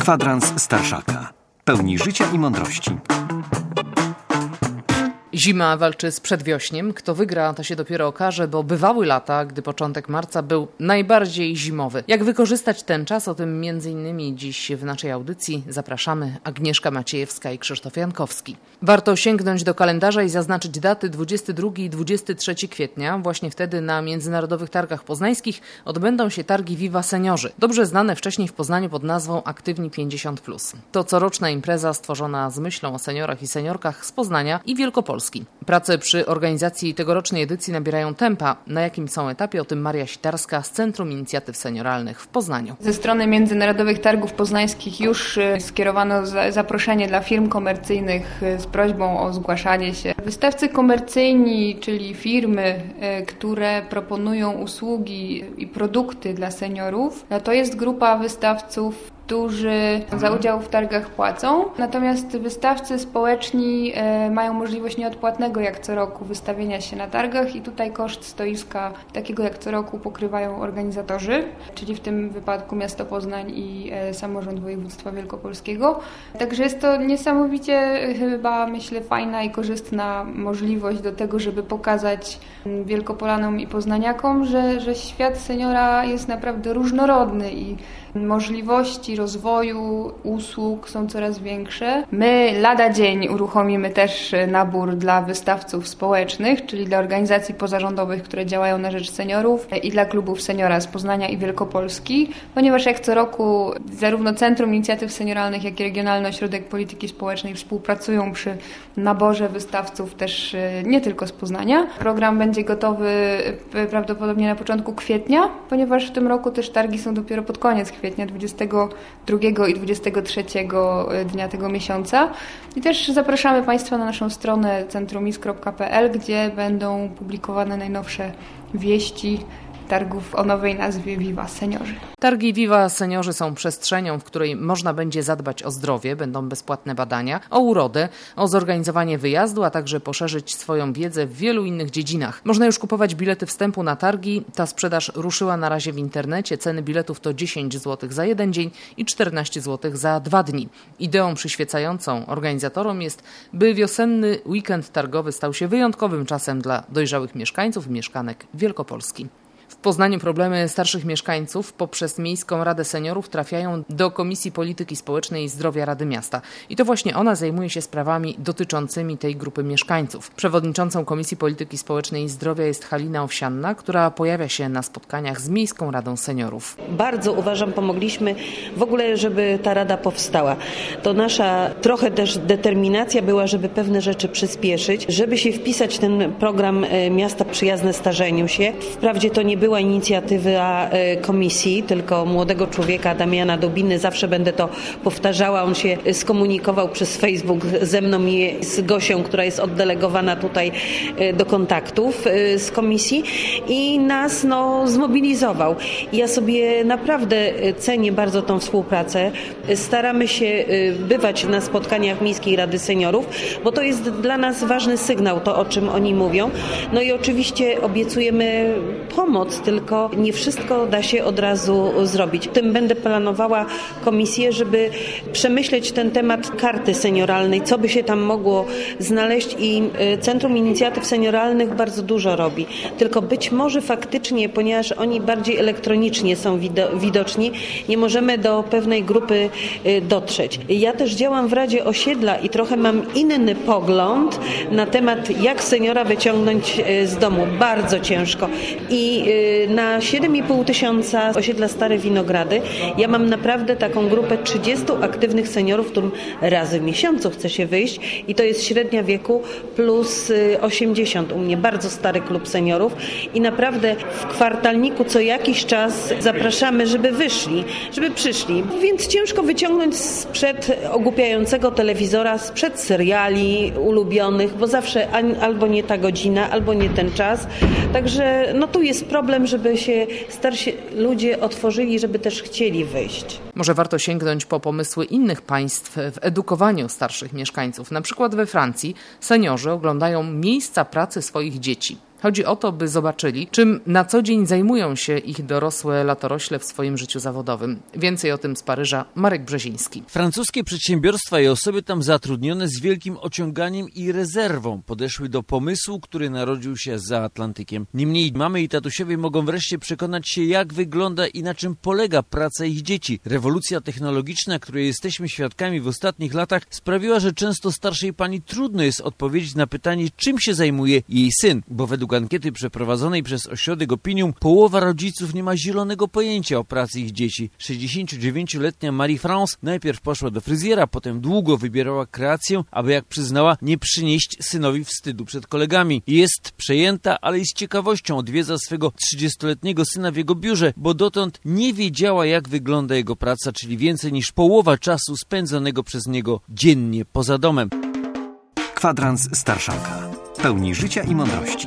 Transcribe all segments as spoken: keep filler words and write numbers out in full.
Kwadrans Starszaka. Pełni życia i mądrości. Zima walczy z przedwiośniem. Kto wygra, to się dopiero okaże, bo bywały lata, gdy początek marca był najbardziej zimowy. Jak wykorzystać ten czas? O tym między innymi dziś w naszej audycji zapraszamy Agnieszka Maciejewska i Krzysztof Jankowski. Warto sięgnąć do kalendarza i zaznaczyć daty dwudziestego drugiego i dwudziestego trzeciego kwietnia. Właśnie wtedy na Międzynarodowych Targach Poznańskich odbędą się targi Viva Seniorzy, dobrze znane wcześniej w Poznaniu pod nazwą Aktywni pięćdziesiąt plus. To coroczna impreza stworzona z myślą o seniorach i seniorkach z Poznania i Wielkopolski. Prace przy organizacji tegorocznej edycji nabierają tempa. Na jakim są etapie? O tym Maria Sitarska z Centrum Inicjatyw Senioralnych w Poznaniu. Ze strony Międzynarodowych Targów Poznańskich już skierowano zaproszenie dla firm komercyjnych z prośbą o zgłaszanie się. Wystawcy komercyjni, czyli firmy, które proponują usługi i produkty dla seniorów, to jest grupa wystawców, którzy za udział w targach płacą. Natomiast wystawcy społeczni e, mają możliwość nieodpłatnego jak co roku wystawienia się na targach i tutaj koszt stoiska takiego jak co roku pokrywają organizatorzy, czyli w tym wypadku miasto Poznań i e, samorząd województwa wielkopolskiego. Także jest to niesamowicie e, chyba myślę fajna i korzystna możliwość do tego, żeby pokazać Wielkopolanom i poznaniakom, że, że świat seniora jest naprawdę różnorodny i możliwości rozwoju usług są coraz większe. My lada dzień uruchomimy też nabór dla wystawców społecznych, czyli dla organizacji pozarządowych, które działają na rzecz seniorów i dla klubów seniora z Poznania i Wielkopolski, ponieważ jak co roku zarówno Centrum Inicjatyw Senioralnych, jak i Regionalny Ośrodek Polityki Społecznej współpracują przy naborze wystawców też nie tylko z Poznania. Program będzie gotowy prawdopodobnie na początku kwietnia, ponieważ w tym roku też targi są dopiero pod koniec kwietnia, dwudziestego drugiego i dwudziestego trzeciego dnia tego miesiąca. I też zapraszamy Państwa na naszą stronę centrumis kropka p l, gdzie będą publikowane najnowsze wieści targów o nowej nazwie Viva Seniorzy. Targi Viva Seniorzy są przestrzenią, w której można będzie zadbać o zdrowie, będą bezpłatne badania, o urodę, o zorganizowanie wyjazdu, a także poszerzyć swoją wiedzę w wielu innych dziedzinach. Można już kupować bilety wstępu na targi. Ta sprzedaż ruszyła na razie w internecie. Ceny biletów to dziesięć złotych za jeden dzień i czternaście złotych za dwa dni. Ideą przyświecającą organizatorom jest, by wiosenny weekend targowy stał się wyjątkowym czasem dla dojrzałych mieszkańców i mieszkanek Wielkopolski. W Poznaniu problemy starszych mieszkańców poprzez Miejską Radę Seniorów trafiają do Komisji Polityki Społecznej i Zdrowia Rady Miasta. I to właśnie ona zajmuje się sprawami dotyczącymi tej grupy mieszkańców. Przewodniczącą Komisji Polityki Społecznej i Zdrowia jest Halina Owsianna, która pojawia się na spotkaniach z Miejską Radą Seniorów. Bardzo uważam, pomogliśmy w ogóle, żeby ta rada powstała. To nasza trochę też determinacja była, żeby pewne rzeczy przyspieszyć, żeby się wpisać w ten program Miasta Przyjazne Starzeniu się. Wprawdzie to nie była inicjatywa komisji, tylko młodego człowieka, Damiana Dubiny. Zawsze będę to powtarzała. On się skomunikował przez Facebook ze mną i z Gosią, która jest oddelegowana tutaj do kontaktów z komisji i nas no, zmobilizował. Ja sobie naprawdę cenię bardzo tą współpracę. Staramy się bywać na spotkaniach Miejskiej Rady Seniorów, bo to jest dla nas ważny sygnał, to o czym oni mówią. No i oczywiście obiecujemy pomoc, tylko nie wszystko da się od razu zrobić. Tym będę planowała komisję, żeby przemyśleć ten temat karty senioralnej, co by się tam mogło znaleźć i Centrum Inicjatyw Senioralnych bardzo dużo robi. Tylko być może faktycznie, ponieważ oni bardziej elektronicznie są widoczni, nie możemy do pewnej grupy dotrzeć. Ja też działam w Radzie Osiedla i trochę mam inny pogląd na temat, jak seniora wyciągnąć z domu. Bardzo ciężko. I na siedem i pół tysiąca osiedla Stare Winogrady ja mam naprawdę taką grupę trzydziestu aktywnych seniorów, którym razy w miesiącu chce się wyjść i to jest średnia wieku plus osiemdziesiąt u mnie. Bardzo stary klub seniorów i naprawdę w kwartalniku co jakiś czas zapraszamy, żeby wyszli, żeby przyszli. Więc ciężko wyciągnąć sprzed ogłupiającego telewizora, sprzed seriali ulubionych, bo zawsze albo nie ta godzina, albo nie ten czas. Także no tu jest problem, żeby się starsi ludzie otworzyli, żeby też chcieli wyjść. Może warto sięgnąć po pomysły innych państw w edukowaniu starszych mieszkańców. Na przykład we Francji seniorzy oglądają miejsca pracy swoich dzieci. Chodzi o to, by zobaczyli, czym na co dzień zajmują się ich dorosłe latorośle w swoim życiu zawodowym. Więcej o tym z Paryża Marek Brzeziński. Francuskie przedsiębiorstwa i osoby tam zatrudnione z wielkim ociąganiem i rezerwą podeszły do pomysłu, który narodził się za Atlantykiem. Niemniej mamy i tatusiowie mogą wreszcie przekonać się, jak wygląda i na czym polega praca ich dzieci. Rewolucja technologiczna, której jesteśmy świadkami w ostatnich latach, sprawiła, że często starszej pani trudno jest odpowiedzieć na pytanie, czym się zajmuje jej syn, bo według ankiety przeprowadzonej przez ośrodek Opinium połowa rodziców nie ma zielonego pojęcia o pracy ich dzieci. sześćdziesięciodziewięcioletnia Marie-France najpierw poszła do fryzjera, potem długo wybierała kreację, aby, jak przyznała, nie przynieść synowi wstydu przed kolegami. Jest przejęta, ale i z ciekawością odwiedza swego trzydziestoletniego syna w jego biurze, bo dotąd nie wiedziała, jak wygląda jego praca, czyli więcej niż połowa czasu spędzonego przez niego dziennie poza domem. Kwadrans Starszaka. Pełni życia i mądrości.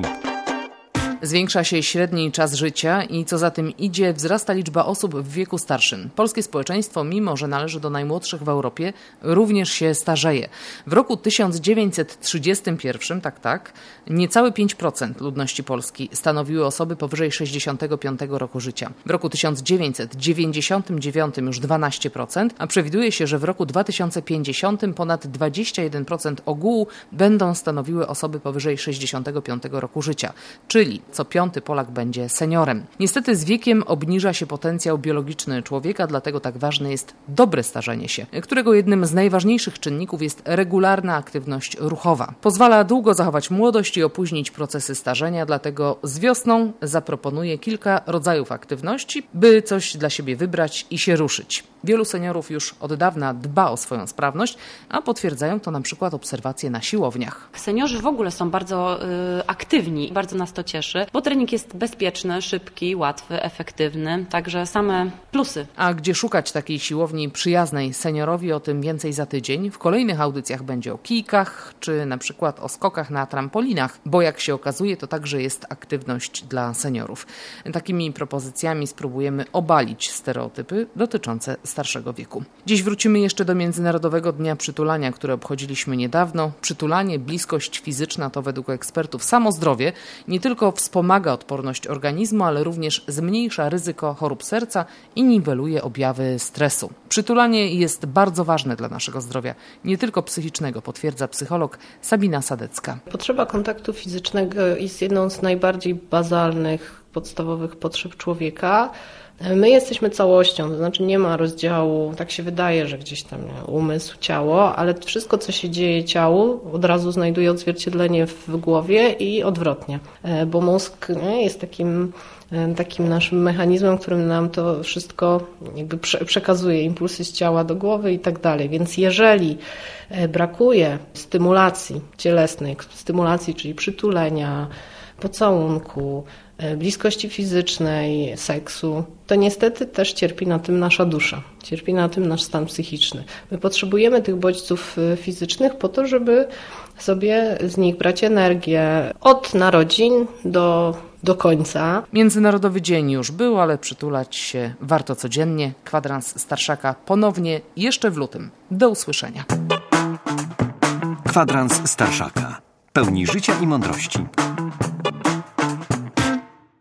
Zwiększa się średni czas życia i co za tym idzie, wzrasta liczba osób w wieku starszym. Polskie społeczeństwo, mimo że należy do najmłodszych w Europie, również się starzeje. W roku tysiąc dziewięćset trzydziestym pierwszym, tak, tak, niecałe pięć procent ludności Polski stanowiły osoby powyżej sześćdziesiątego piątego roku życia. W roku tysiąc dziewięćset dziewięćdziesiątym dziewiątym już dwanaście procent, a przewiduje się, że w roku dwa tysiące pięćdziesiątym ponad dwadzieścia jeden procent ogółu będą stanowiły osoby powyżej sześćdziesiątego piątego roku życia, czyli co piąty Polak będzie seniorem. Niestety z wiekiem obniża się potencjał biologiczny człowieka, dlatego tak ważne jest dobre starzenie się, którego jednym z najważniejszych czynników jest regularna aktywność ruchowa. Pozwala długo zachować młodość i opóźnić procesy starzenia, dlatego z wiosną zaproponuję kilka rodzajów aktywności, by coś dla siebie wybrać i się ruszyć. Wielu seniorów już od dawna dba o swoją sprawność, a potwierdzają to na przykład obserwacje na siłowniach. Seniorzy w ogóle są bardzo y, aktywni, bardzo nas to cieszy, bo trening jest bezpieczny, szybki, łatwy, efektywny, także same plusy. A gdzie szukać takiej siłowni przyjaznej seniorowi, o tym więcej za tydzień. W kolejnych audycjach będzie o kijkach, czy na przykład o skokach na trampolinach, bo jak się okazuje, to także jest aktywność dla seniorów. Takimi propozycjami spróbujemy obalić stereotypy dotyczące starszego wieku. Dziś wrócimy jeszcze do Międzynarodowego Dnia Przytulania, który obchodziliśmy niedawno. Przytulanie, bliskość fizyczna to według ekspertów samo zdrowie, nie tylko wspomaga odporność organizmu, ale również zmniejsza ryzyko chorób serca i niweluje objawy stresu. Przytulanie jest bardzo ważne dla naszego zdrowia, nie tylko psychicznego, potwierdza psycholog Sabina Sadecka. Potrzeba kontaktu fizycznego jest jedną z najbardziej bazalnych, podstawowych potrzeb człowieka. My jesteśmy całością, to znaczy nie ma rozdziału, tak się wydaje, że gdzieś tam umysł, ciało, ale wszystko, co się dzieje ciału, od razu znajduje odzwierciedlenie w głowie i odwrotnie, bo mózg jest takim, takim naszym mechanizmem, którym nam to wszystko jakby przekazuje impulsy z ciała do głowy i tak dalej. Więc jeżeli brakuje stymulacji cielesnej, stymulacji, czyli przytulenia, pocałunku, bliskości fizycznej, seksu, to niestety też cierpi na tym nasza dusza, cierpi na tym nasz stan psychiczny. My potrzebujemy tych bodźców fizycznych po to, żeby sobie z nich brać energię od narodzin do, do końca. Międzynarodowy dzień już był, ale przytulać się warto codziennie. Kwadrans Starszaka ponownie jeszcze w lutym. Do usłyszenia. Kwadrans Starszaka. Pełni życia i mądrości.